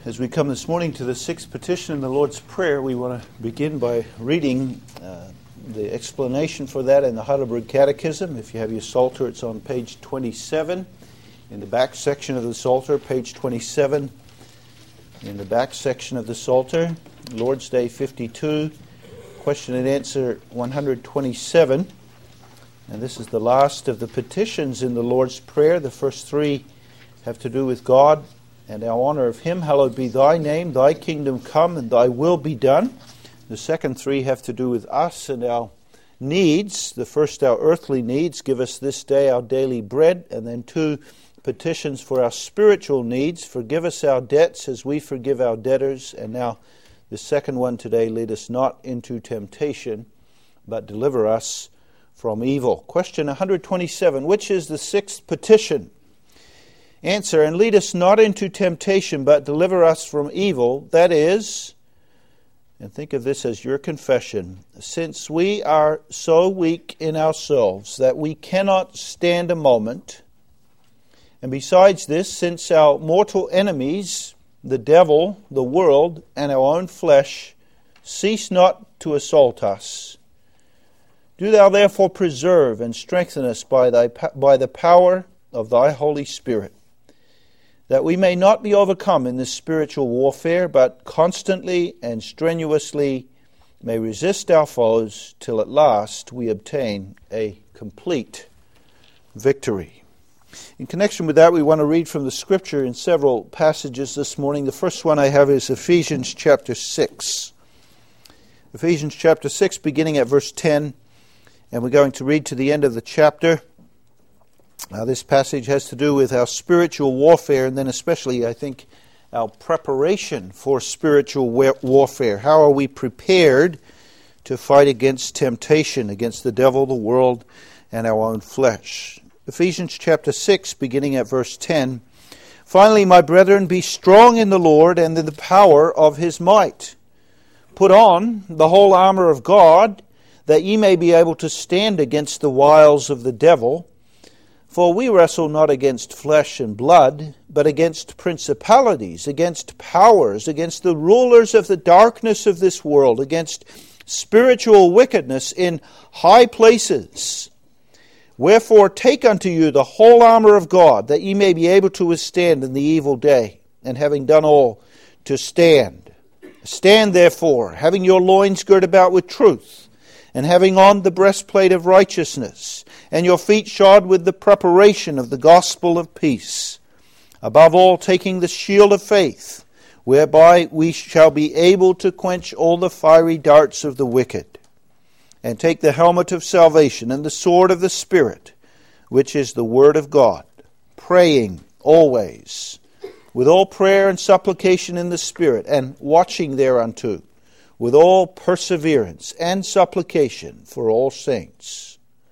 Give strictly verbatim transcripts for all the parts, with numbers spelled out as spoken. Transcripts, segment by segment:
As we come this morning to the sixth petition in the Lord's Prayer, we want to begin by reading uh, the explanation for that in the Heidelberg Catechism. If you have your Psalter, it's on page twenty-seven. In the back section of the Psalter, page twenty-seven. In the back section of the Psalter, Lord's Day fifty-two, question and answer one hundred twenty-seven. And this is the last of the petitions in the Lord's Prayer. The first three have to do with God and our honor of Him. Hallowed be Thy name, Thy kingdom come, and Thy will be done. The second three have to do with us and our needs. The first, our earthly needs. Give us this day our daily bread. And then two petitions for our spiritual needs. Forgive us our debts as we forgive our debtors. And now the second one today, lead us not into temptation, but deliver us from evil. Question one hundred twenty-seven, which is the sixth petition? Answer, and lead us not into temptation, but deliver us from evil. That is, and think of this as your confession, since we are so weak in ourselves that we cannot stand a moment, and besides this, since our mortal enemies, the devil, the world, and our own flesh, cease not to assault us, do thou therefore preserve and strengthen us by thy by the power of thy Holy Spirit, that we may not be overcome in this spiritual warfare, but constantly and strenuously may resist our foes till at last we obtain a complete victory. In connection with that, we want to read from the Scripture in several passages this morning. The first one I have is Ephesians chapter six. Ephesians chapter six, beginning at verse ten, and we're going to read to the end of the chapter. Now, this passage has to do with our spiritual warfare, and then especially, I think, our preparation for spiritual warfare. How are we prepared to fight against temptation, against the devil, the world, and our own flesh? Ephesians chapter six, beginning at verse ten. Finally, my brethren, be strong in the Lord and in the power of His might. Put on the whole armor of God, that ye may be able to stand against the wiles of the devil. For we wrestle not against flesh and blood, but against principalities, against powers, against the rulers of the darkness of this world, against spiritual wickedness in high places. Wherefore take unto you the whole armor of God, that ye may be able to withstand in the evil day, and having done all, to stand. Stand therefore, having your loins girt about with truth, and having on the breastplate of righteousness, and your feet shod with the preparation of the gospel of peace. Above all, taking the shield of faith, whereby we shall be able to quench all the fiery darts of the wicked. And take the helmet of salvation and the sword of the Spirit, which is the word of God, praying always, with all prayer and supplication in the Spirit, and watching thereunto, with all perseverance and supplication for all saints.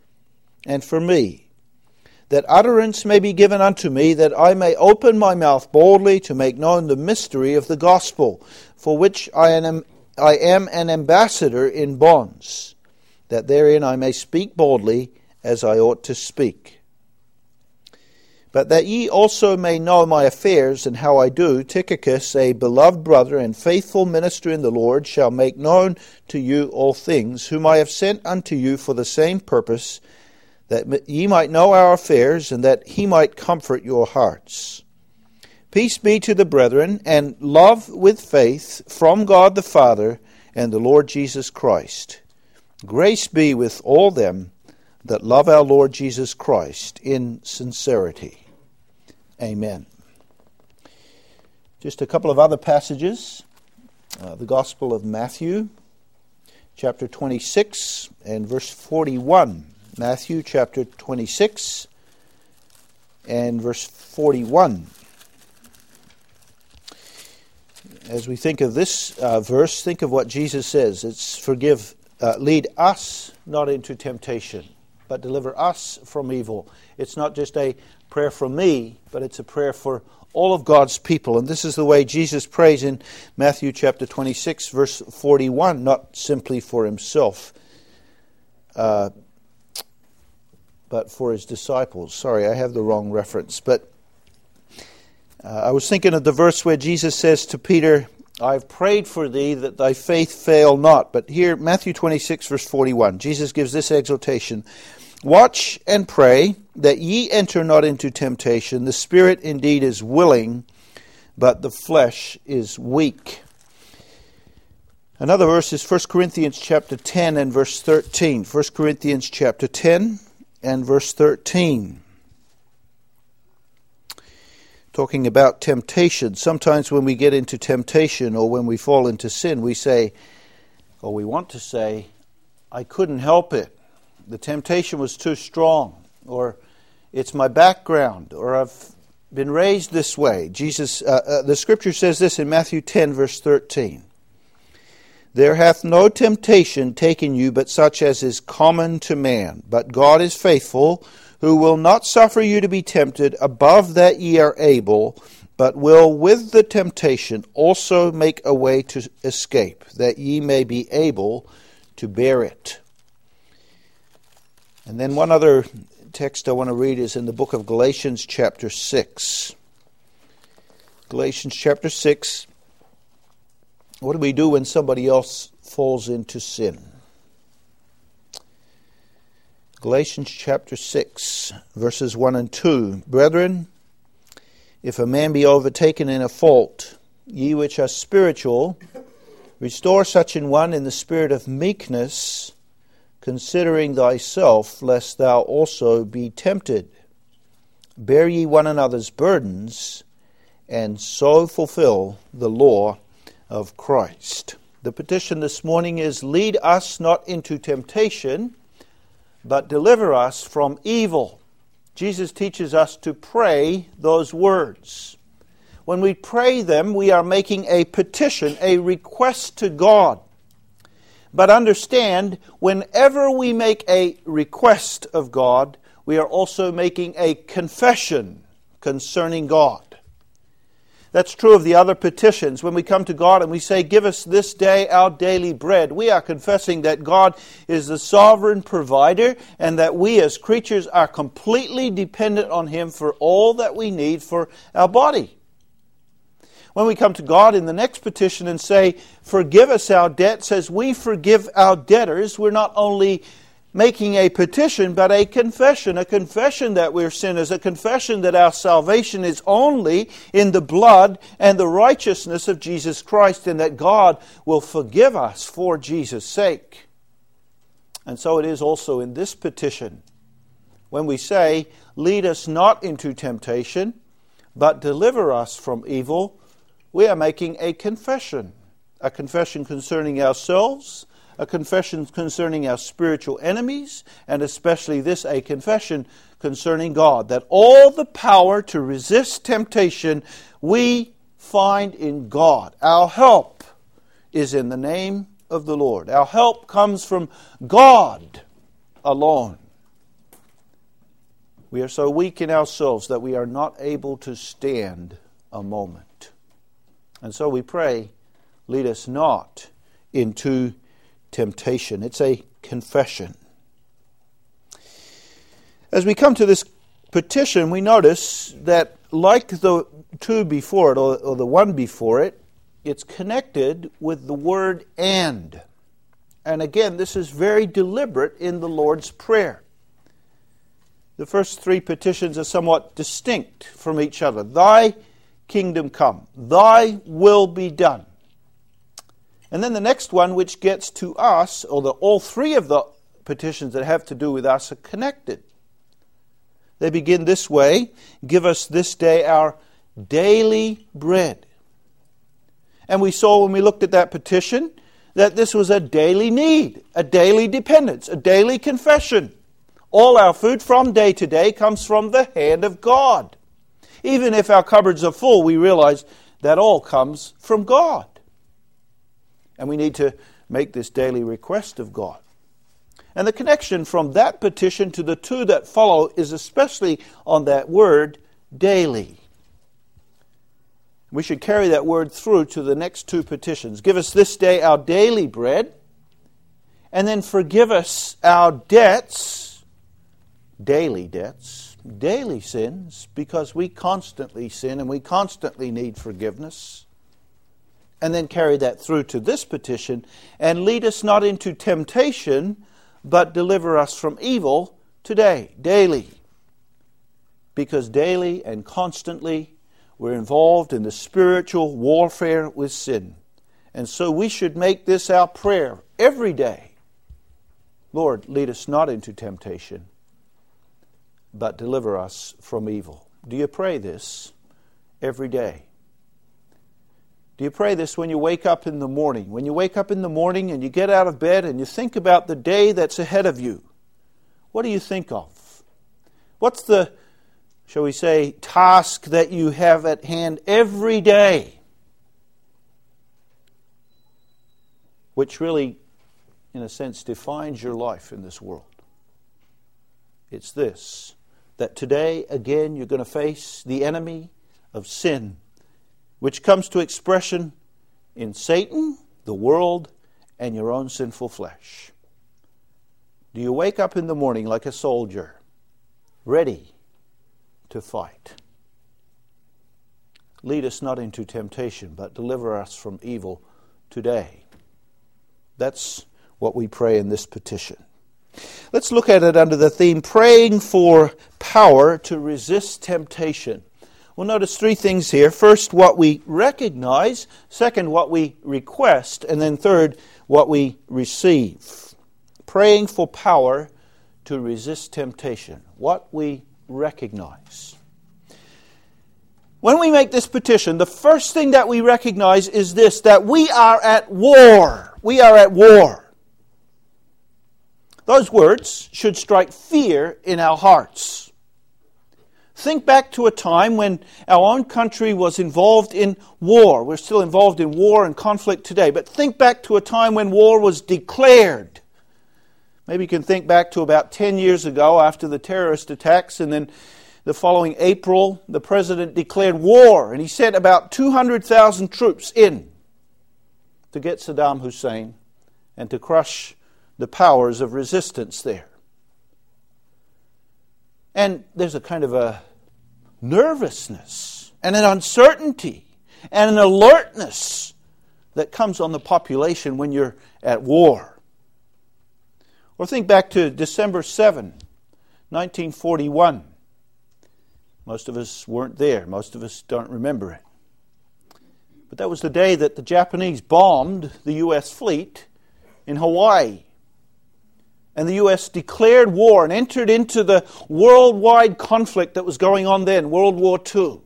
And for me, that utterance may be given unto me, that I may open my mouth boldly to make known the mystery of the gospel, for which I am, I am an ambassador in bonds, that therein I may speak boldly as I ought to speak. But that ye also may know my affairs and how I do, Tychicus, a beloved brother and faithful minister in the Lord, shall make known to you all things, whom I have sent unto you for the same purpose, that ye might know our affairs, and that he might comfort your hearts. Peace be to the brethren, and love with faith from God the Father and the Lord Jesus Christ. Grace be with all them that love our Lord Jesus Christ in sincerity. Amen. Just a couple of other passages. Uh, the Gospel of Matthew, chapter twenty-six and verse forty-one. Matthew chapter twenty-six and verse forty-one. As we think of this uh, verse, think of what Jesus says. It's forgive, uh, lead us not into temptation, but deliver us from evil. It's not just a prayer for me, but it's a prayer for all of God's people. And this is the way Jesus prays in Matthew chapter twenty-six, verse forty-one, not simply for himself, uh, but for his disciples. Sorry, I have the wrong reference. But Uh, I was thinking of the verse where Jesus says to Peter, I've prayed for thee that thy faith fail not. But here, Matthew twenty-six, verse forty-one, Jesus gives this exhortation. Watch and pray that ye enter not into temptation. The spirit indeed is willing, but the flesh is weak. Another verse is First Corinthians chapter ten and verse thirteen. First Corinthians chapter ten and verse thirteen. Talking about temptation. Sometimes when we get into temptation or when we fall into sin, we say, or we want to say, I couldn't help it. The temptation was too strong. Or it's my background. Or I've been raised this way. Jesus, uh, uh, the scripture says this in Matthew ten, verse thirteen. There hath no temptation taken you but such as is common to man. But God is faithful, who will not suffer you to be tempted above that ye are able, but will with the temptation also make a way to escape, that ye may be able to bear it. And then one other text I want to read is in the book of Galatians chapter six. Galatians chapter six. What do we do when somebody else falls into sin? Galatians chapter six, verses one and two. Brethren, if a man be overtaken in a fault, ye which are spiritual, restore such an one in the spirit of meekness, considering thyself, lest thou also be tempted. Bear ye one another's burdens, and so fulfill the law of Christ. The petition this morning is, lead us not into temptation, but deliver us from evil. Jesus teaches us to pray those words. When we pray them, we are making a petition, a request to God. But understand, whenever we make a request of God, we are also making a confession concerning God. That's true of the other petitions. When we come to God and we say, give us this day our daily bread, we are confessing that God is the sovereign provider and that we as creatures are completely dependent on Him for all that we need for our body. When we come to God in the next petition and say, forgive us our debts as we forgive our debtors, we're not only making a petition, but a confession, a confession that we're sinners, a confession that our salvation is only in the blood and the righteousness of Jesus Christ, and that God will forgive us for Jesus' sake. And so it is also in this petition. When we say, lead us not into temptation, but deliver us from evil, we are making a confession, a confession concerning ourselves, a confession concerning our spiritual enemies, and especially this, a confession concerning God, that all the power to resist temptation we find in God. Our help is in the name of the Lord. Our help comes from God alone. We are so weak in ourselves that we are not able to stand a moment. And so we pray, lead us not into temptation. It's a confession. As we come to this petition, we notice that like the two before it, or, or the one before it, it's connected with the word and. And again, this is very deliberate in the Lord's Prayer. The first three petitions are somewhat distinct from each other. Thy kingdom come. Thy will be done. And then the next one, which gets to us, or the, all three of the petitions that have to do with us are connected. They begin this way: give us this day our daily bread. And we saw when we looked at that petition that this was a daily need, a daily dependence, a daily confession. All our food from day to day comes from the hand of God. Even if our cupboards are full, we realize that all comes from God. And we need to make this daily request of God. And the connection from that petition to the two that follow is especially on that word, daily. We should carry that word through to the next two petitions. Give us this day our daily bread, and then forgive us our debts, daily debts, daily sins, because we constantly sin and we constantly need forgiveness. And then carry that through to this petition, and lead us not into temptation, but deliver us from evil today, daily. Because daily and constantly we're involved in the spiritual warfare with sin. And so we should make this our prayer every day. Lord, lead us not into temptation, but deliver us from evil. Do you pray this every day? Do you pray this when you wake up in the morning? When you wake up in the morning and you get out of bed and you think about the day that's ahead of you, what do you think of? What's the, shall we say, task that you have at hand every day, which really, in a sense, defines your life in this world? It's this, that today, again, you're going to face the enemy of sin, which comes to expression in Satan, the world, and your own sinful flesh. Do you wake up in the morning like a soldier, ready to fight? Lead us not into temptation, but deliver us from evil today. That's what we pray in this petition. Let's look at it under the theme, praying for power to resist temptation. We'll notice three things here. First, what we recognize. Second, what we request. And then third, what we receive. Praying for power to resist temptation. What we recognize. When we make this petition, the first thing that we recognize is this, that we are at war. We are at war. Those words should strike fear in our hearts. Think back to a time when our own country was involved in war. We're still involved in war and conflict today, but think back to a time when war was declared. Maybe you can think back to about ten years ago after the terrorist attacks, and then the following April, the president declared war, and he sent about two hundred thousand troops in to get Saddam Hussein and to crush the powers of resistance there. And there's a kind of a nervousness and an uncertainty and an alertness that comes on the population when you're at war. Or think back to December seventh, nineteen forty-one. Most of us weren't there. Most of us don't remember it. But that was the day that the Japanese bombed the U S fleet in Hawaii. And the U S declared war and entered into the worldwide conflict that was going on then, World War Two.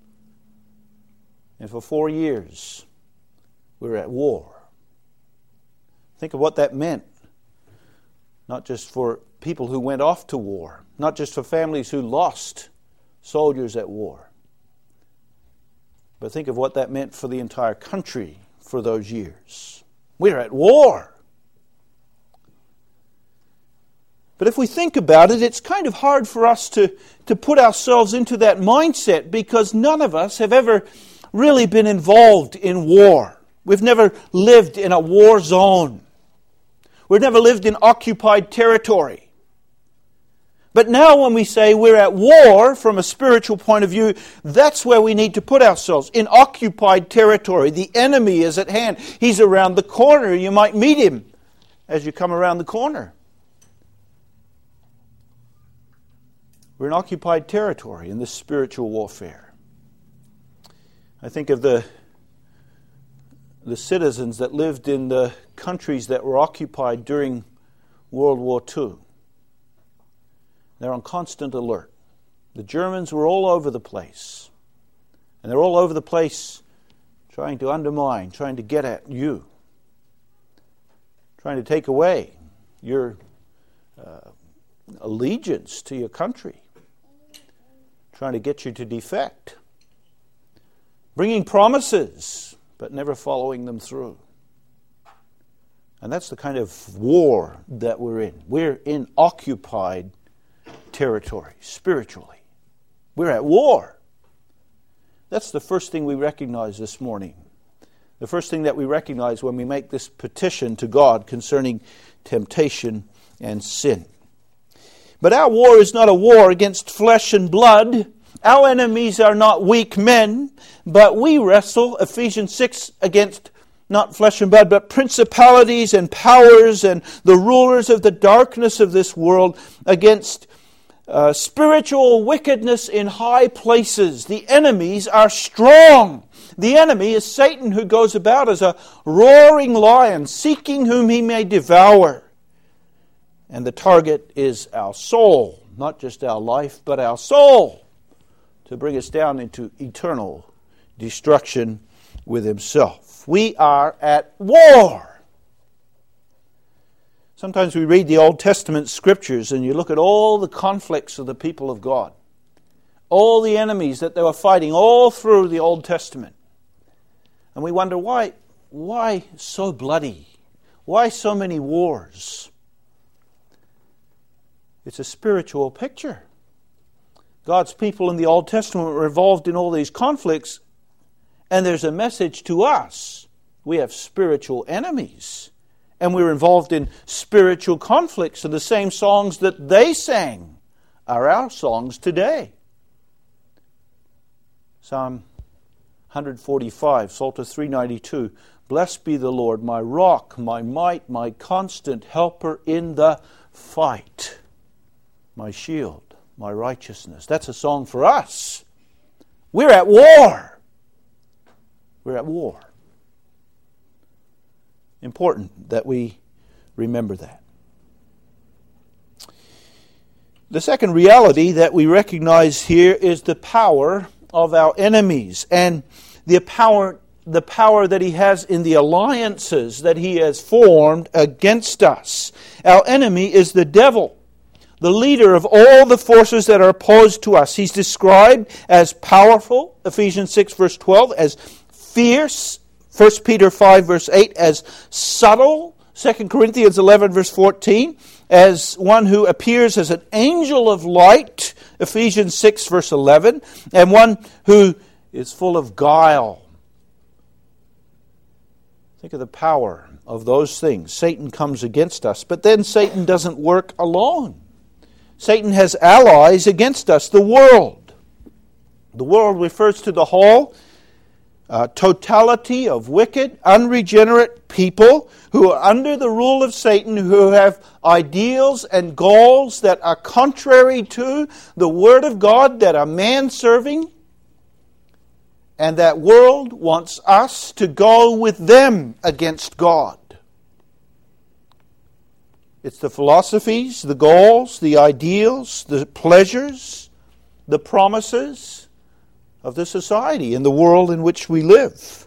And for four years, we were at war. Think of what that meant. Not just for people who went off to war, not just for families who lost soldiers at war, but think of what that meant for the entire country for those years. We were at war. But if we think about it, it's kind of hard for us to, to put ourselves into that mindset, because none of us have ever really been involved in war. We've never lived in a war zone. We've never lived in occupied territory. But now when we say we're at war from a spiritual point of view, that's where we need to put ourselves, in occupied territory. The enemy is at hand. He's around the corner. You might meet him as you come around the corner. We're in occupied territory in this spiritual warfare. I think of the, the citizens that lived in the countries that were occupied during World War Two. They're on constant alert. The Germans were all over the place. And they're all over the place trying to undermine, trying to get at you, trying to take away your uh, allegiance to your country, trying to get you to defect, bringing promises, but never following them through. And that's the kind of war that we're in. We're in occupied territory, spiritually. We're at war. That's the first thing we recognize this morning. The first thing that we recognize when we make this petition to God concerning temptation and sin. But our war is not a war against flesh and blood. Our enemies are not weak men, but we wrestle, Ephesians six, against not flesh and blood, but principalities and powers and the rulers of the darkness of this world, against uh, spiritual wickedness in high places. The enemies are strong. The enemy is Satan, who goes about as a roaring lion, seeking whom he may devour. And the target is our soul, not just our life, but our soul, to bring us down into eternal destruction with himself. We are at war. Sometimes we read the Old Testament scriptures and you look at all the conflicts of the people of God, all the enemies that they were fighting all through the Old Testament. And we wonder, why, why so bloody? Why so many wars? It's a spiritual picture. God's people in the Old Testament were involved in all these conflicts, and there's a message to us. We have spiritual enemies, and we're involved in spiritual conflicts, and the same songs that they sang are our songs today. Psalm one forty-five, Psalter three ninety-two, Blessed be the Lord, my rock, my might, my constant helper in the fight, my shield, my righteousness. That's a song for us. We're at war. We're at war. Important that we remember that. The second reality that we recognize here is the power of our enemies and the power, the power that he has in the alliances that he has formed against us. Our enemy is the devil, the leader of all the forces that are opposed to us. He's described as powerful, Ephesians six verse twelve, as fierce, First Peter five verse eight, as subtle, Second Corinthians eleven verse fourteen, as one who appears as an angel of light, Ephesians six verse eleven, and one who is full of guile. Think of the power of those things. Satan comes against us, but then Satan doesn't work alone. Satan has allies against us, the world. The world refers to the whole uh, totality of wicked, unregenerate people who are under the rule of Satan, who have ideals and goals that are contrary to the Word of God, that are man-serving. And that world wants us to go with them against God. It's the philosophies, the goals, the ideals, the pleasures, the promises of the society and the world in which we live.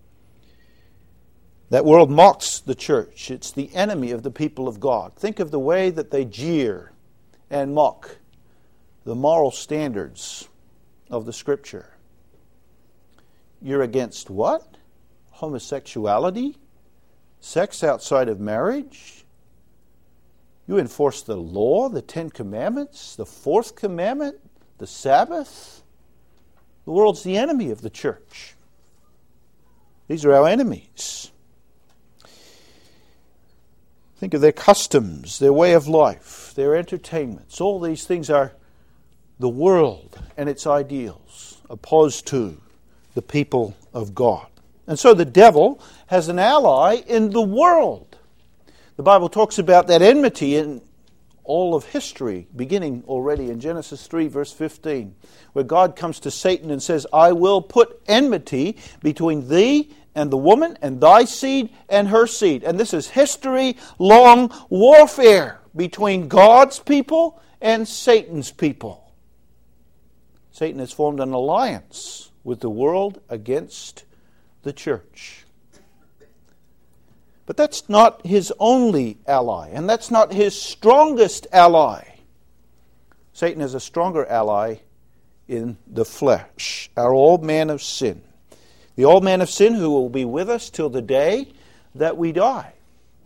That world mocks the church. It's the enemy of the people of God. Think of the way that they jeer and mock the moral standards of the Scripture. You're against what? Homosexuality? Sex outside of marriage? You enforce the law, the Ten Commandments, the Fourth Commandment, the Sabbath? The world's the enemy of the church. These are our enemies. Think of their customs, their way of life, their entertainments. All these things are the world and its ideals opposed to the people of God. And so the devil has an ally in the world. The Bible talks about that enmity in all of history, beginning already in Genesis three, verse fifteen, where God comes to Satan and says, I will put enmity between thee and the woman, and thy seed and her seed. And this is history-long warfare between God's people and Satan's people. Satan has formed an alliance with the world against the church. But that's not his only ally, and that's not his strongest ally. Satan has a stronger ally in the flesh, our old man of sin. The old man of sin who will be with us till the day that we die.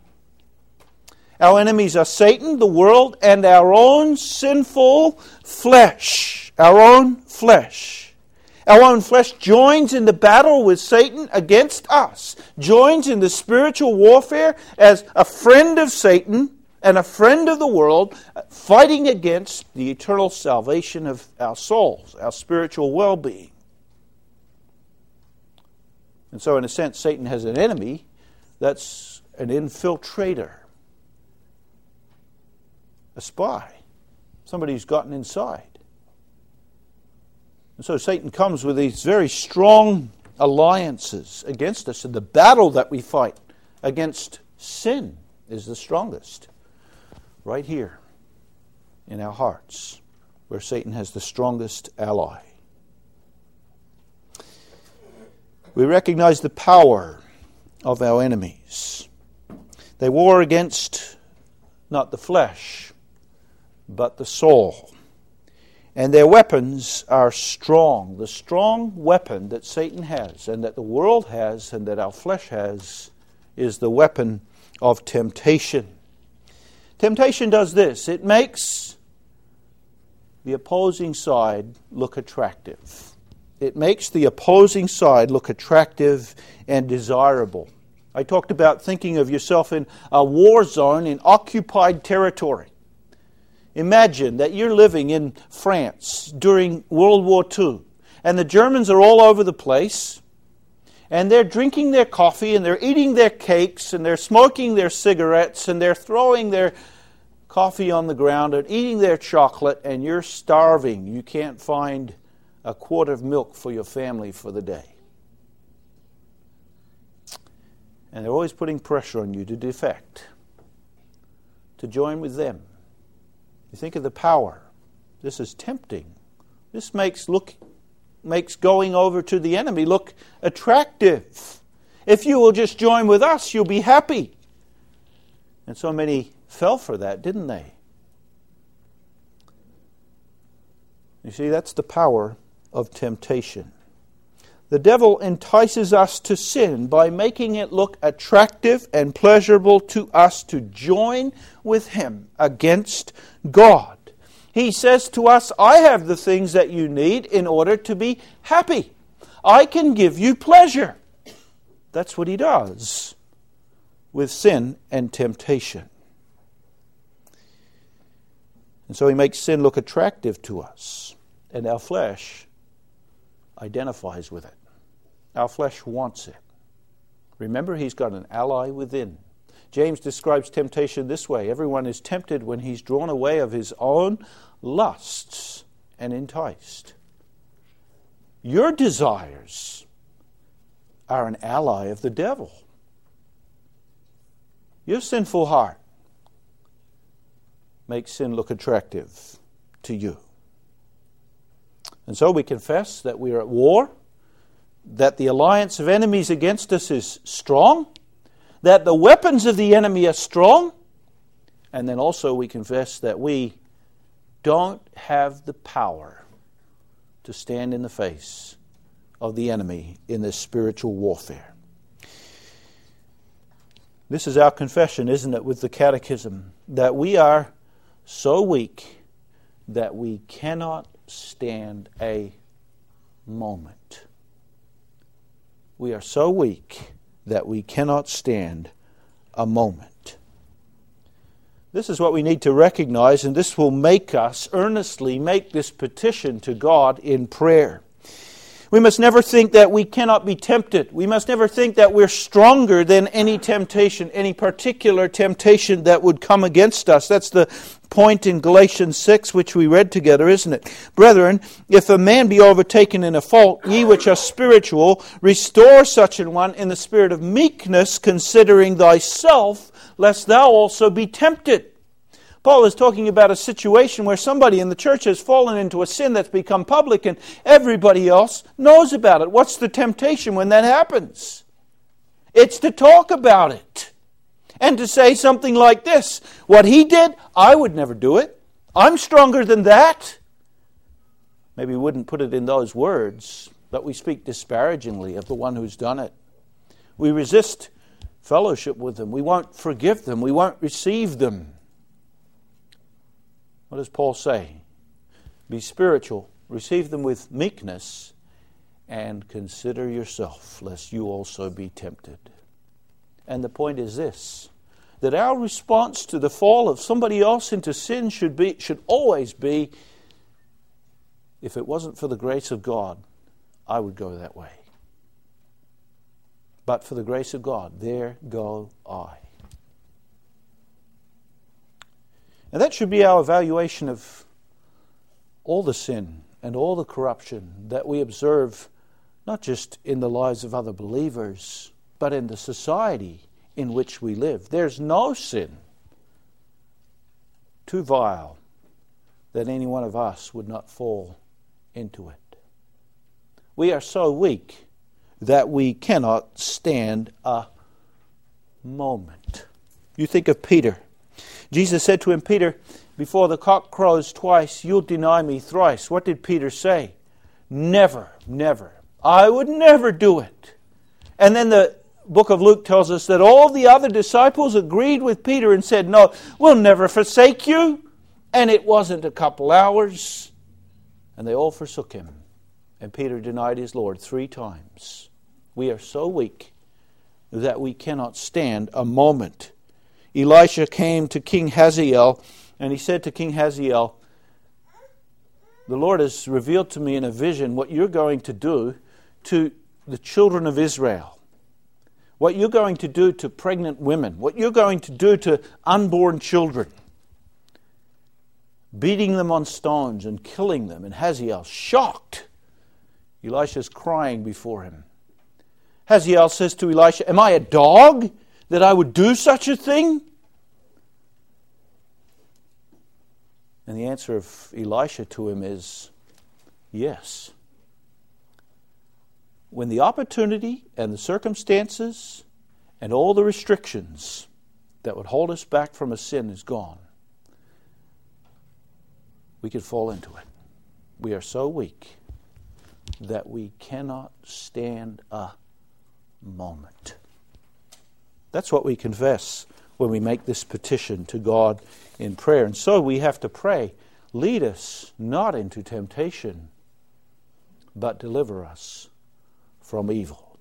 Our enemies are Satan, the world, and our own sinful flesh. Our own flesh. Our own flesh joins in the battle with Satan against us, joins in the spiritual warfare as a friend of Satan and a friend of the world, fighting against the eternal salvation of our souls, our spiritual well-being. And so in a sense, Satan has an enemy that's an infiltrator, a spy, somebody who's gotten inside. And so Satan comes with these very strong alliances against us, and the battle that we fight against sin is the strongest. Right here in our hearts, where Satan has the strongest ally. We recognize the power of our enemies. They war against not the flesh, but the soul. And their weapons are strong. The strong weapon that Satan has, and that the world has, and that our flesh has, is the weapon of temptation. Temptation does this. It makes the opposing side look attractive. It makes the opposing side look attractive and desirable. I talked about thinking of yourself in a war zone in occupied territory. Imagine that you're living in France during World War Two, and the Germans are all over the place, and they're drinking their coffee, and they're eating their cakes, and they're smoking their cigarettes, and they're throwing their coffee on the ground and eating their chocolate, and you're starving. You can't find a quart of milk for your family for the day. And they're always putting pressure on you to defect, to join with them. You think of the power. This is tempting. This makes look makes going over to the enemy look attractive. If you will just join with us, you'll be happy. And so many fell for that, didn't they? You see, that's the power of temptation. The devil entices us to sin by making it look attractive and pleasurable to us to join with him against God. He says to us, I have the things that you need in order to be happy. I can give you pleasure. That's what he does with sin and temptation. And so he makes sin look attractive to us, and our flesh identifies with it. Our flesh wants it. Remember, he's got an ally within. James describes temptation this way. Everyone is tempted when he's drawn away of his own lusts and enticed. Your desires are an ally of the devil. Your sinful heart makes sin look attractive to you. And so we confess that we are at war, that the alliance of enemies against us is strong, that the weapons of the enemy are strong, and then also we confess that we don't have the power to stand in the face of the enemy in this spiritual warfare. This is our confession, isn't it, with the Catechism, that we are so weak that we cannot stand a moment. We are so weak that we cannot stand a moment. This is what we need to recognize, and this will make us earnestly make this petition to God in prayer. We must never think that we cannot be tempted. We must never think that we're stronger than any temptation, any particular temptation that would come against us. That's the point in Galatians six, which we read together, isn't it? Brethren, if a man be overtaken in a fault, ye which are spiritual, restore such an one in the spirit of meekness, considering thyself, lest thou also be tempted. Paul is talking about a situation where somebody in the church has fallen into a sin that's become public and everybody else knows about it. What's the temptation when that happens? It's to talk about it and to say something like this: what he did, I would never do it. I'm stronger than that. Maybe we wouldn't put it in those words, but we speak disparagingly of the one who's done it. We resist fellowship with them. We won't forgive them. We won't receive them. What does Paul say? Be spiritual, receive them with meekness, and consider yourself, lest you also be tempted. And the point is this: that our response to the fall of somebody else into sin should be should always be, if it wasn't for the grace of God, I would go that way. But for the grace of God, there go I. And that should be our evaluation of all the sin and all the corruption that we observe, not just in the lives of other believers, but in the society in which we live. There's no sin too vile that any one of us would not fall into it. We are so weak that we cannot stand a moment. You think of Peter. Jesus said to him, Peter, before the cock crows twice, you'll deny me thrice. What did Peter say? Never, never. I would never do it. And then the book of Luke tells us that all the other disciples agreed with Peter and said, no, we'll never forsake you. And it wasn't a couple hours. And they all forsook him. And Peter denied his Lord three times. We are so weak that we cannot stand a moment. Elisha came to King Hazael, and he said to King Hazael, the Lord has revealed to me in a vision what you're going to do to the children of Israel, what you're going to do to pregnant women, what you're going to do to unborn children, beating them on stones and killing them. And Hazael, shocked, Elisha's crying before him. Hazael says to Elisha, am I a dog that I would do such a thing? And the answer of Elisha to him is, yes. When the opportunity and the circumstances and all the restrictions that would hold us back from a sin is gone, we could fall into it. We are so weak that we cannot stand a moment. That's what we confess when we make this petition to God in prayer. And so we have to pray, lead us not into temptation, but deliver us from evil.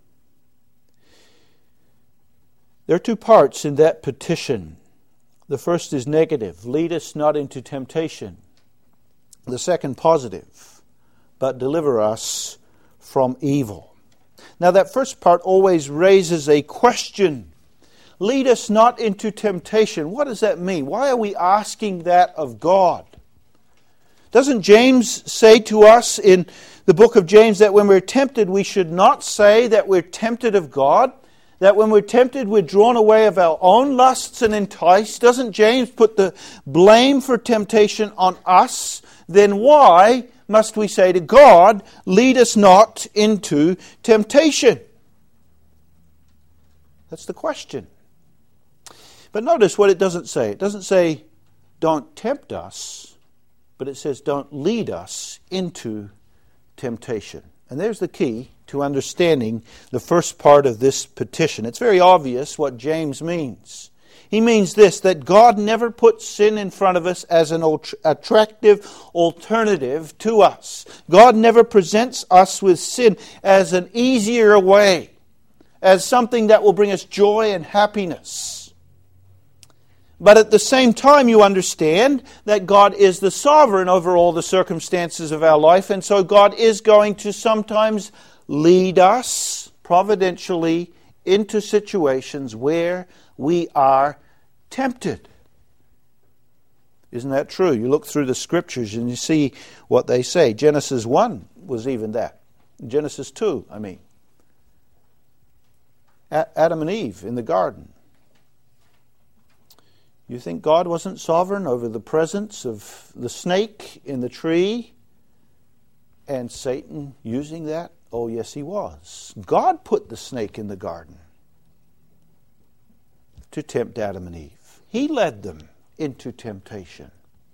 There are two parts in that petition. The first is negative, lead us not into temptation. The second, positive, but deliver us from evil. Now that first part always raises a question. Lead us not into temptation. What does that mean? Why are we asking that of God? Doesn't James say to us in the book of James that when we're tempted, we should not say that we're tempted of God? That when we're tempted, we're drawn away of our own lusts and enticed? Doesn't James put the blame for temptation on us? Then why must we say to God, lead us not into temptation? That's the question. But notice what it doesn't say. It doesn't say, don't tempt us, but it says, don't lead us into temptation. And there's the key to understanding the first part of this petition. It's very obvious what James means. He means this, that God never puts sin in front of us as an attractive alternative to us. God never presents us with sin as an easier way, as something that will bring us joy and happiness. But at the same time, you understand that God is the sovereign over all the circumstances of our life, and so God is going to sometimes lead us providentially into situations where we are tempted. Isn't that true? You look through the Scriptures and you see what they say. Genesis one was even that. Genesis two, I mean. Adam and Eve in the garden. You think God wasn't sovereign over the presence of the snake in the tree and Satan using that? Oh, yes, he was. God put the snake in the garden to tempt Adam and Eve. He led them into temptation.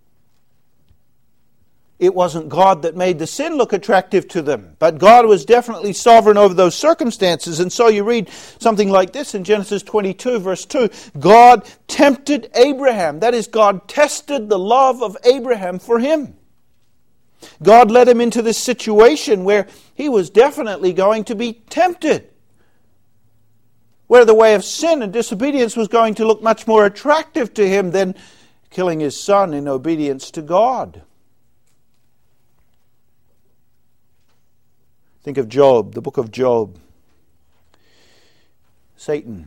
It wasn't God that made the sin look attractive to them, but God was definitely sovereign over those circumstances. And so you read something like this in Genesis twenty-two, verse two. God tempted Abraham. That is, God tested the love of Abraham for him. God led him into this situation where he was definitely going to be tempted. where the way of sin and disobedience was going to look much more attractive to him than killing his son in obedience to God. Think of Job, the book of Job. Satan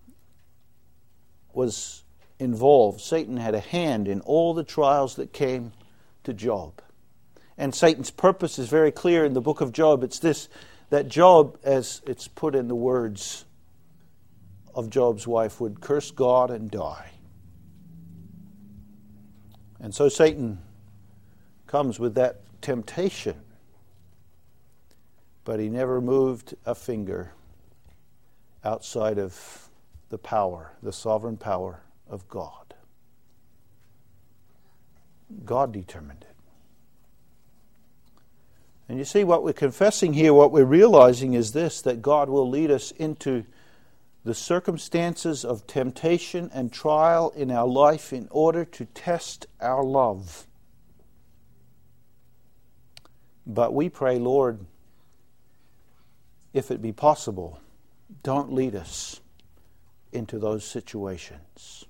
was involved. Satan had a hand in all the trials that came to Job. And Satan's purpose is very clear in the book of Job. It's this, that Job, as it's put in the words of Job's wife, would curse God and die. And so Satan comes with that temptation. But he never moved a finger outside of the power, the sovereign power of God. God determined it. And you see, what we're confessing here, what we're realizing is this, that God will lead us into the circumstances of temptation and trial in our life in order to test our love. But we pray, Lord, if it be possible, don't lead us into those situations.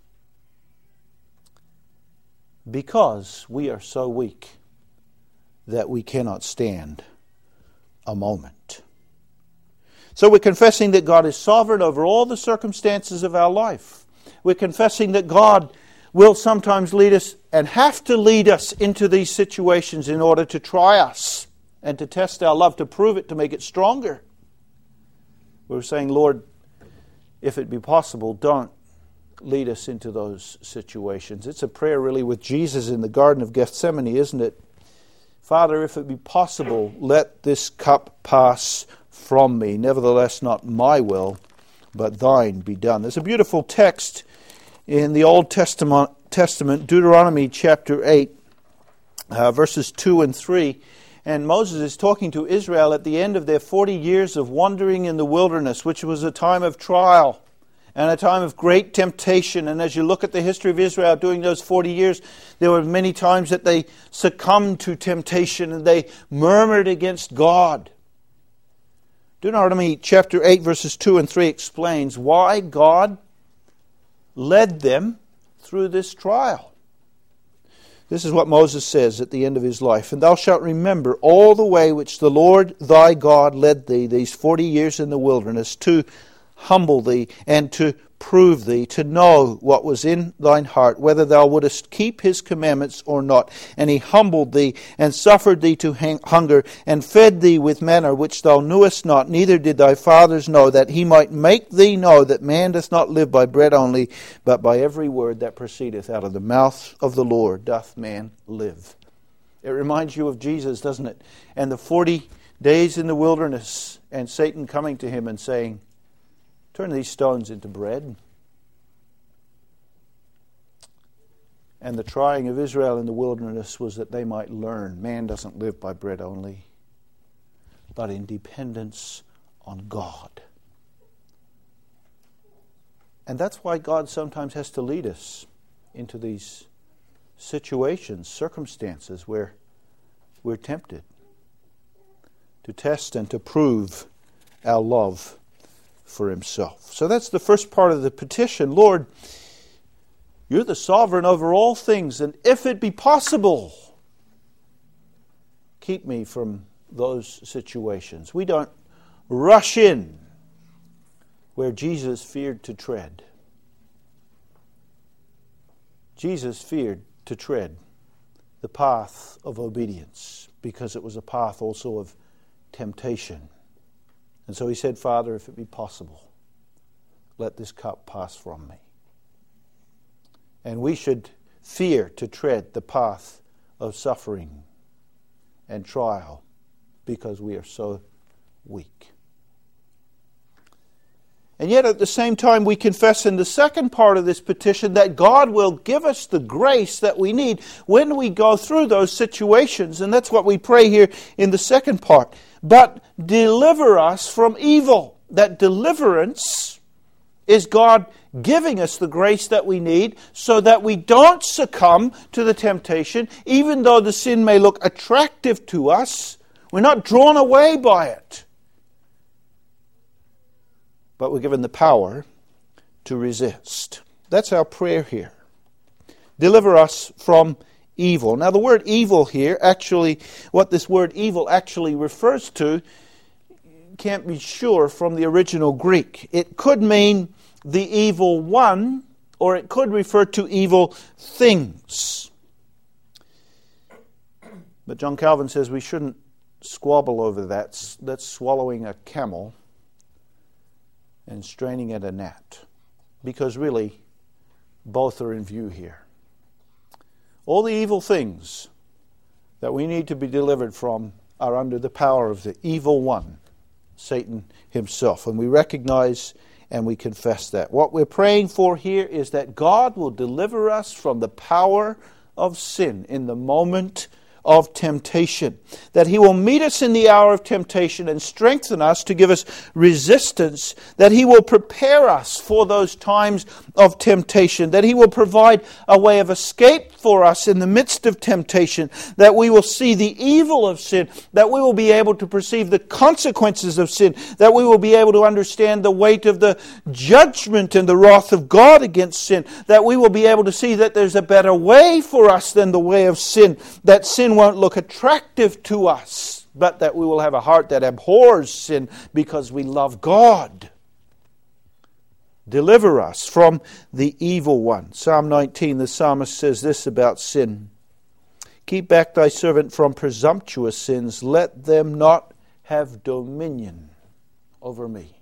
Because we are so weak that we cannot stand a moment. So we're confessing that God is sovereign over all the circumstances of our life. We're confessing that God will sometimes lead us and have to lead us into these situations in order to try us and to test our love, to prove it, to make it stronger. We're saying, Lord, if it be possible, don't lead us into those situations. It's a prayer really with Jesus in the Garden of Gethsemane, isn't it? Father, if it be possible, let this cup pass from me. Nevertheless, not my will, but thine be done. There's a beautiful text in the Old Testament, Testament Deuteronomy chapter eight, uh, verses two and three. And Moses is talking to Israel at the end of their forty years of wandering in the wilderness, which was a time of trial and a time of great temptation. And as you look at the history of Israel during those forty years, there were many times that they succumbed to temptation and they murmured against God. Deuteronomy chapter eight, verses two and three explains why God led them through this trial. This is what Moses says at the end of his life. And thou shalt remember all the way which the Lord thy God led thee these forty years in the wilderness, to humble thee and to prove thee, to know what was in thine heart, whether thou wouldest keep his commandments or not. And he humbled thee and suffered thee to hang- hunger and fed thee with manna which thou knewest not, neither did thy fathers know, that he might make thee know that man doth not live by bread only, but by every word that proceedeth out of the mouth of the Lord doth man live. It reminds you of Jesus, doesn't it? And the forty days in the wilderness, and Satan coming to him and saying, turn these stones into bread. And the trying of Israel in the wilderness was that they might learn man doesn't live by bread only, but in dependence on God. And that's why God sometimes has to lead us into these situations, circumstances where we're tempted, to test and to prove our love for himself. So that's the first part of the petition. Lord, you're the sovereign over all things, and if it be possible, keep me from those situations. We don't rush in where Jesus feared to tread. Jesus feared to tread the path of obedience because it was a path also of temptation. And so he said, Father, if it be possible, let this cup pass from me. And we should fear to tread the path of suffering and trial because we are so weak. And yet at the same time we confess in the second part of this petition that God will give us the grace that we need when we go through those situations. And that's what we pray here in the second part. But deliver us from evil. That deliverance is God giving us the grace that we need so that we don't succumb to the temptation, even though the sin may look attractive to us. We're not drawn away by it. but we're given the power to resist. That's our prayer here. Deliver us from evil. Now the word evil here, actually, what this word evil actually refers to, can't be sure from the original Greek. It could mean the evil one, or it could refer to evil things. But John Calvin says we shouldn't squabble over that. That's swallowing a camel and straining at a gnat. Because really, both are in view here. All the evil things that we need to be delivered from are under the power of the evil one, Satan himself. And we recognize and we confess that. What we're praying for here is that God will deliver us from the power of sin in the moment of temptation. That He will meet us in the hour of temptation and strengthen us to give us resistance. That He will prepare us for those times of temptation. That He will provide a way of escape for us in the midst of temptation. That we will see the evil of sin. That we will be able to perceive the consequences of sin. That we will be able to understand the weight of the judgment and the wrath of God against sin. That we will be able to see that there's a better way for us than the way of sin. That sin won't look attractive to us, but that we will have a heart that abhors sin because we love God. Deliver us from the evil one. Psalm nineteen, the psalmist says this about sin. Keep back thy servant from presumptuous sins. Let them not have dominion over me.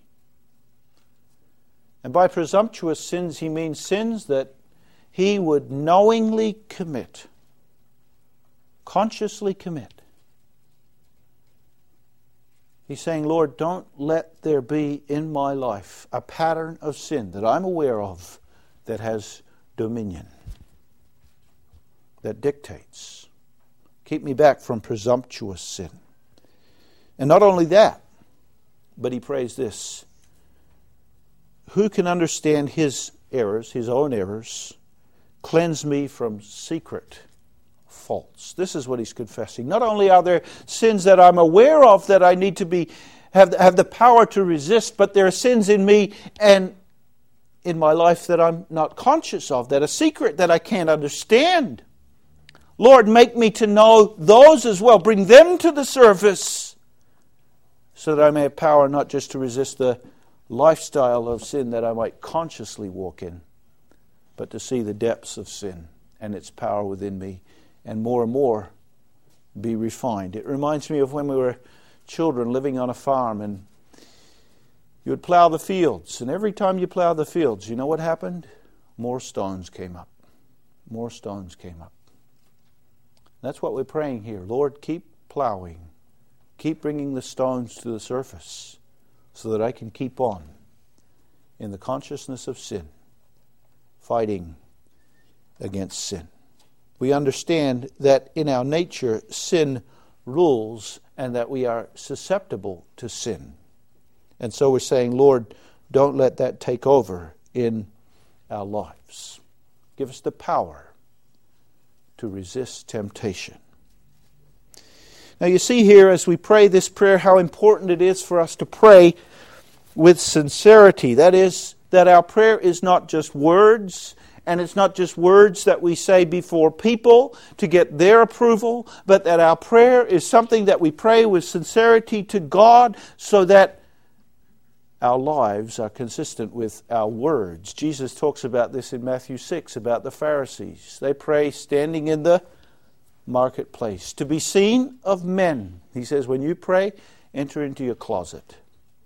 And by presumptuous sins, he means sins that he would knowingly commit. Consciously commit. He's saying, Lord, don't let there be in my life a pattern of sin that I'm aware of that has dominion, that dictates. Keep me back from presumptuous sin. And not only that, but he prays this. Who can understand his errors, his own errors? Cleanse me from secret faults. This is what he's confessing. Not only are there sins that I'm aware of that I need to be have, have the power to resist, but there are sins in me and in my life that I'm not conscious of, that are secret, that I can't understand. Lord, make me to know those as well. Bring them to the surface so that I may have power not just to resist the lifestyle of sin that I might consciously walk in, but to see the depths of sin and its power within me, and more and more be refined. It reminds me of when we were children living on a farm, and you would plow the fields, and every time you plow the fields, you know what happened? More stones came up. More stones came up. That's what we're praying here. Lord, keep plowing. Keep bringing the stones to the surface so that I can keep on in the consciousness of sin, fighting against sin. We understand that in our nature, sin rules and that we are susceptible to sin. And so we're saying, Lord, don't let that take over in our lives. Give us the power to resist temptation. Now you see here as we pray this prayer how important it is for us to pray with sincerity. That is, that our prayer is not just words, and it's not just words that we say before people to get their approval, but that our prayer is something that we pray with sincerity to God so that our lives are consistent with our words. Jesus talks about this in Matthew six, about the Pharisees. They pray standing in the marketplace to be seen of men. He says, when you pray, enter into your closet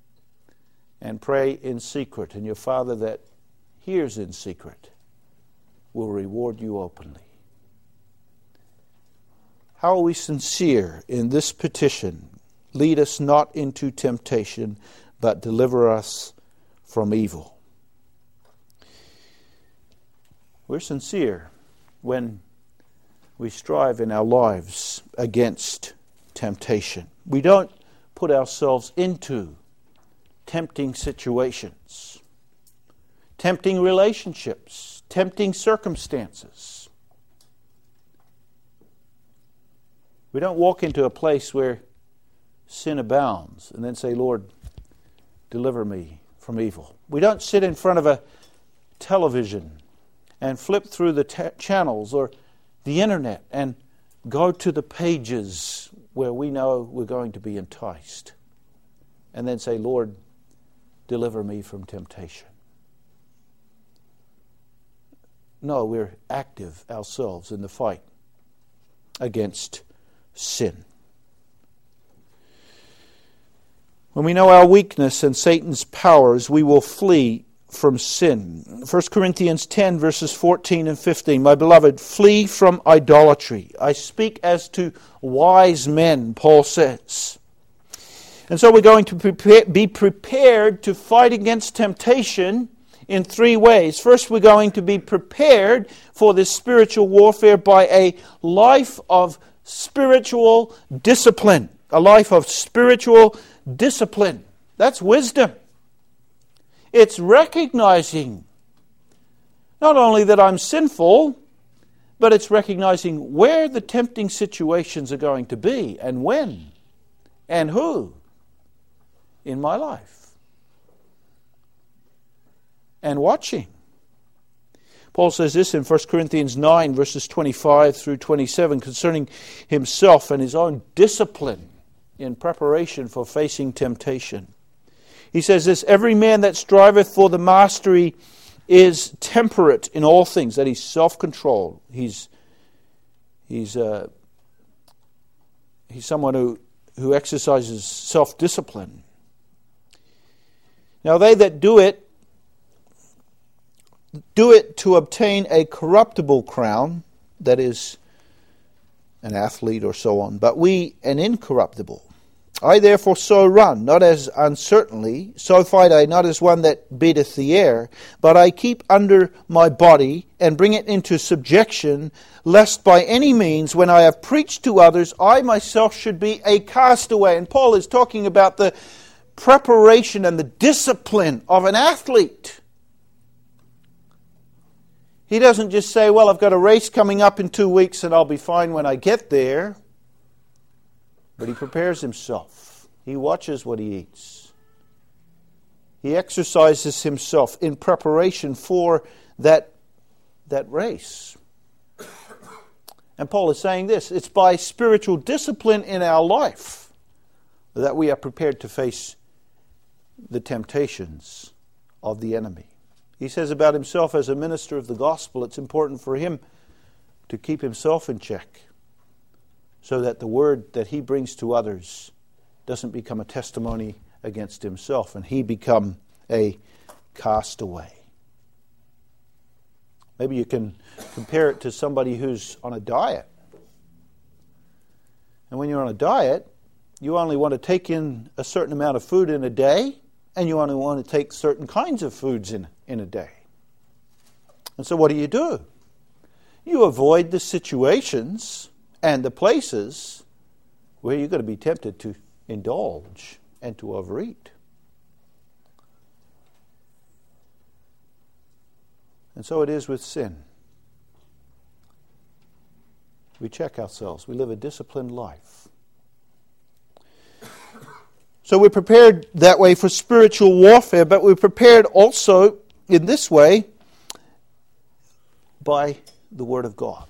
and pray in secret, and your Father that hears in secret will reward you openly. How are we sincere in this petition? Lead us not into temptation, but deliver us from evil. We're sincere when we strive in our lives against temptation. We don't put ourselves into tempting situations, tempting relationships, tempting circumstances. We don't walk into a place where sin abounds and then say, Lord, deliver me from evil. We don't sit in front of a television and flip through the t- channels or the internet and go to the pages where we know we're going to be enticed and then say, Lord, deliver me from temptation. No, we're active ourselves in the fight against sin. When we know our weakness and Satan's powers, we will flee from sin. First Corinthians ten, verses fourteen and fifteen. My beloved, flee from idolatry. I speak as to wise men, Paul says. And so we're going to prepare, be prepared to fight against temptation in three ways. First, we're going to be prepared for this spiritual warfare by a life of spiritual discipline. A life of spiritual discipline. That's wisdom. It's recognizing not only that I'm sinful, but it's recognizing where the tempting situations are going to be and when and who in my life. And watching. Paul says this in First Corinthians nine, verses twenty-five through twenty-seven, concerning himself and his own discipline in preparation for facing temptation. He says this, every man that striveth for the mastery is temperate in all things, that he's self-controlled. He's he's uh, he's someone who, who exercises self-discipline. Now they that do it, do it to obtain a corruptible crown, that is an athlete or so on, but we an incorruptible. I therefore so run, not as uncertainly, so fight I not as one that beateth the air, but I keep under my body and bring it into subjection, lest by any means, when I have preached to others, I myself should be a castaway. And Paul is talking about the preparation and the discipline of an athlete. He doesn't just say, well, I've got a race coming up in two weeks and I'll be fine when I get there. But he prepares himself. He watches what he eats. He exercises himself in preparation for that, that race. And Paul is saying this, it's by spiritual discipline in our life that we are prepared to face the temptations of the enemy. He says about himself as a minister of the gospel, it's important for him to keep himself in check, so that the word that he brings to others doesn't become a testimony against himself and he become a castaway. Maybe you can compare it to somebody who's on a diet. And when you're on a diet, you only want to take in a certain amount of food in a day, and you only want to take certain kinds of foods in, in a day. And so what do you do? You avoid the situations and the places where you're going to be tempted to indulge and to overeat. And so it is with sin. We check ourselves. We live a disciplined life. So we're prepared that way for spiritual warfare, but we're prepared also in this way by the Word of God.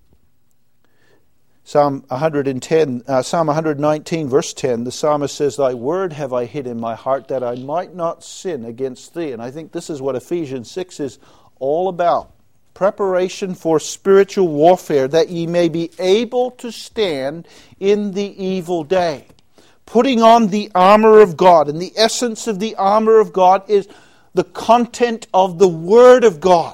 Psalm one hundred ten, uh, Psalm one nineteen, verse ten, the psalmist says, Thy word have I hid in my heart, that I might not sin against Thee. And I think this is what Ephesians six is all about. Preparation for spiritual warfare, that ye may be able to stand in the evil day. Putting on the armor of God. And the essence of the armor of God is the content of the Word of God.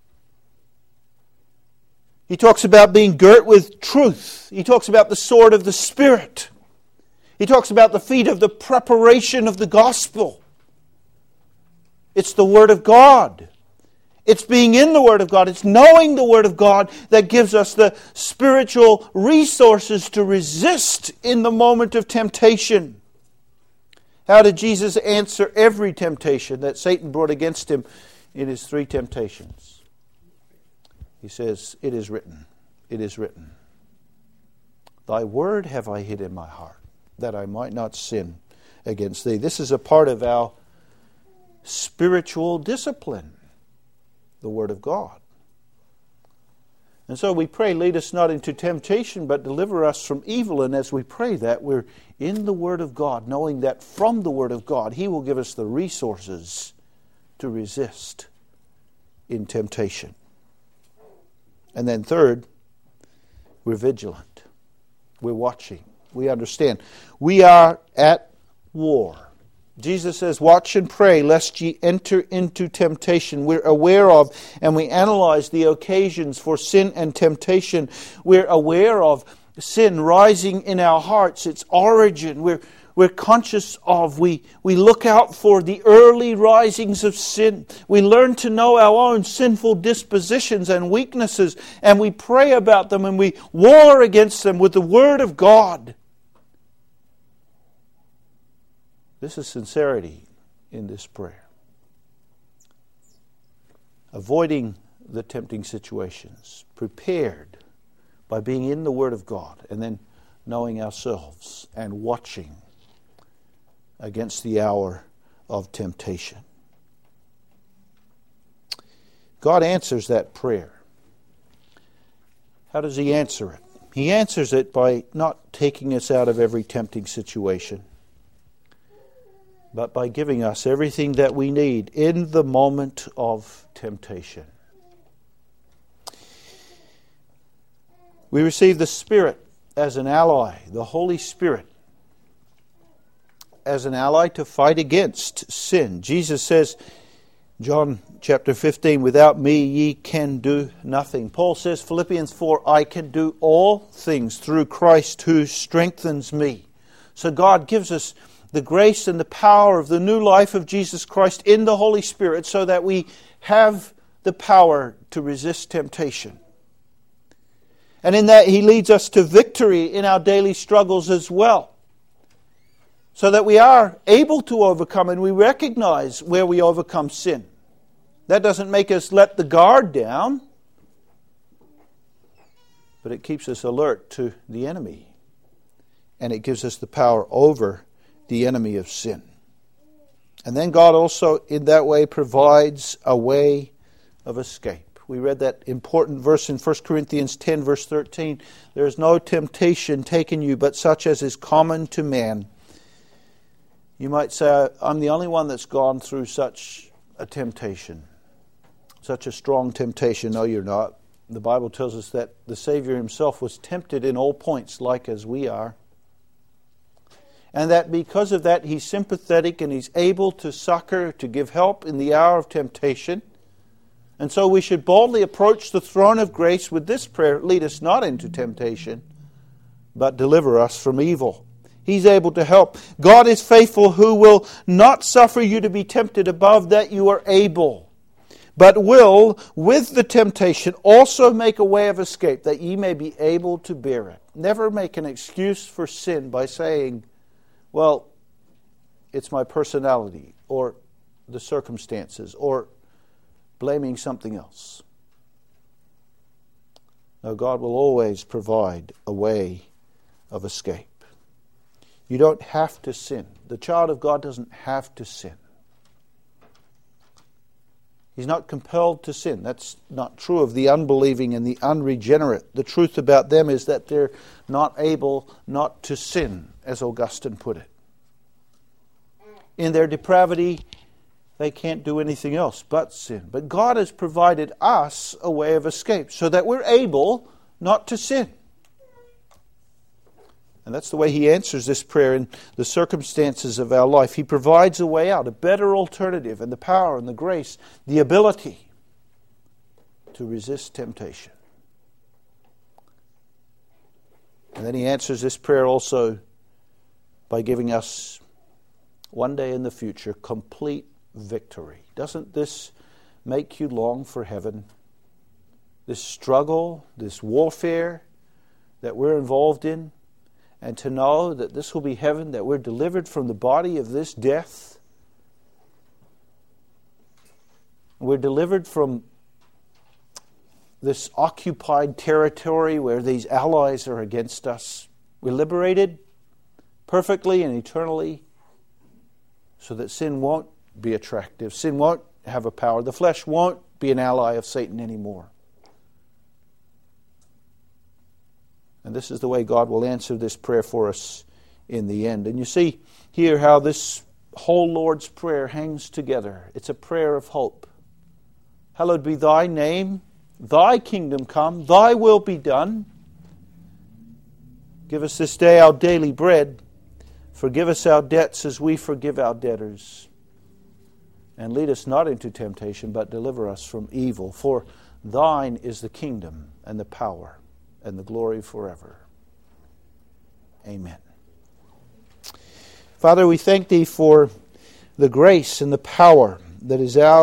He talks about being girt with truth. He talks about the sword of the Spirit. He talks about the feet of the preparation of the gospel. It's the Word of God. It's being in the Word of God. It's knowing the Word of God that gives us the spiritual resources to resist in the moment of temptation. How did Jesus answer every temptation that Satan brought against him in his three temptations? He says, it is written, it is written. Thy word have I hid in my heart, that I might not sin against Thee. This is a part of our spiritual discipline, the Word of God. And so we pray, lead us not into temptation, but deliver us from evil. And as we pray that, we're in the Word of God, knowing that from the Word of God, He will give us the resources to resist in temptation. And then third, we're vigilant. We're watching. We understand. We are at war. Jesus says, watch and pray lest ye enter into temptation. We're aware of and we analyze the occasions for sin and temptation. We're aware of sin rising in our hearts, its origin. We're, we're conscious of, we, we look out for the early risings of sin. We learn to know our own sinful dispositions and weaknesses, and we pray about them and we war against them with the Word of God. This is sincerity in this prayer. Avoiding the tempting situations, prepared by being in the Word of God, and then knowing ourselves and watching against the hour of temptation. God answers that prayer. How does He answer it? He answers it by not taking us out of every tempting situation, but by giving us everything that we need in the moment of temptation. We receive the Spirit as an ally, the Holy Spirit, as an ally to fight against sin. Jesus says, John chapter fifteen, without me ye can do nothing. Paul says, Philippians four, I can do all things through Christ who strengthens me. So God gives us the grace and the power of the new life of Jesus Christ in the Holy Spirit so that we have the power to resist temptation. And in that He leads us to victory in our daily struggles as well. So that we are able to overcome and we recognize where we overcome sin. That doesn't make us let the guard down, but it keeps us alert to the enemy. And it gives us the power over the enemy of sin. And then God also in that way provides a way of escape. We read that important verse in First Corinthians ten verse thirteen. There is no temptation taken you but such as is common to man. You might say, I'm the only one that's gone through such a temptation, such a strong temptation. No, you're not. The Bible tells us that the Savior Himself was tempted in all points like as we are. And that because of that, He's sympathetic and He's able to succor, to give help in the hour of temptation. And so we should boldly approach the throne of grace with this prayer, lead us not into temptation, but deliver us from evil. He's able to help. God is faithful, who will not suffer you to be tempted above that you are able, but will, with the temptation, also make a way of escape, that ye may be able to bear it. Never make an excuse for sin by saying, well, it's my personality, or the circumstances, or blaming something else. No, God will always provide a way of escape. You don't have to sin. The child of God doesn't have to sin. He's not compelled to sin. That's not true of the unbelieving and the unregenerate. The truth about them is that they're not able not to sin, as Augustine put it. In their depravity, they can't do anything else but sin. But God has provided us a way of escape so that we're able not to sin. And that's the way He answers this prayer in the circumstances of our life. He provides a way out, a better alternative, and the power and the grace, the ability to resist temptation. And then He answers this prayer also by giving us one day in the future complete victory. Doesn't this make you long for heaven? This struggle, this warfare that we're involved in, and to know that this will be heaven, that we're delivered from the body of this death. We're delivered from this occupied territory where these allies are against us. We're liberated perfectly and eternally so that sin won't be attractive. Sin won't have a power. The flesh won't be an ally of Satan anymore. And this is the way God will answer this prayer for us in the end. And you see here how this whole Lord's Prayer hangs together. It's a prayer of hope. Hallowed be thy name, thy kingdom come, thy will be done. Give us this day our daily bread. Forgive us our debts as we forgive our debtors. And lead us not into temptation, but deliver us from evil. For thine is the kingdom and the power and the glory forever. Amen. Father, we thank Thee for the grace and the power that is ours.